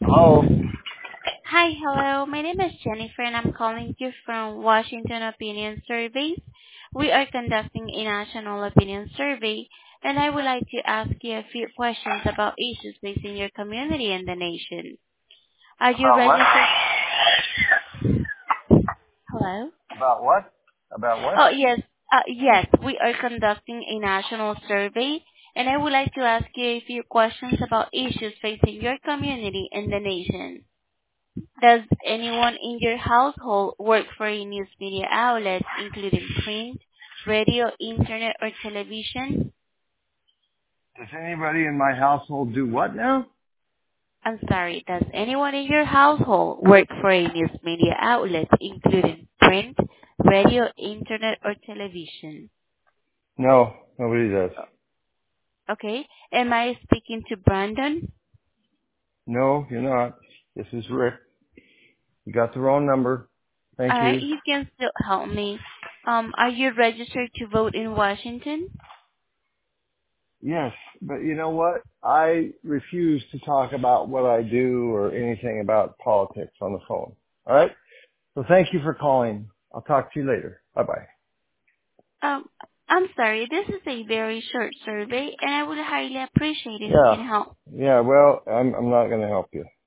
Oh, Hi, hello. My name is Jennifer, and I'm calling you from Washington Opinion Surveys. We are conducting a national opinion survey, and I would like to ask you a few questions about issues facing your community and the nation. Are you about what? registered? Hello? About what? About what? Oh, yes. Yes, we are conducting a national survey, and I would like to ask you a few questions about issues facing your community and the nation. Does anyone in your household work for a news media outlet, including print, radio, internet, or television? Does anybody in my household do what now? I'm sorry, does anyone in your household work for a news media outlet, including print, radio, internet, or television? No, nobody does. Okay. Am I speaking to Brandon? No, you're not. This is Rick. You got the wrong number. Thank you. You can still help me. Are you registered to vote in Washington? Yes, but you know what? I refuse to talk about what I do or anything about politics on the phone. All right? So thank you for calling. I'll talk to you later. Bye-bye. Um, I'm sorry, this is a very short survey, and I would highly appreciate if you Yeah. can help. Yeah, well, I'm not going to help you.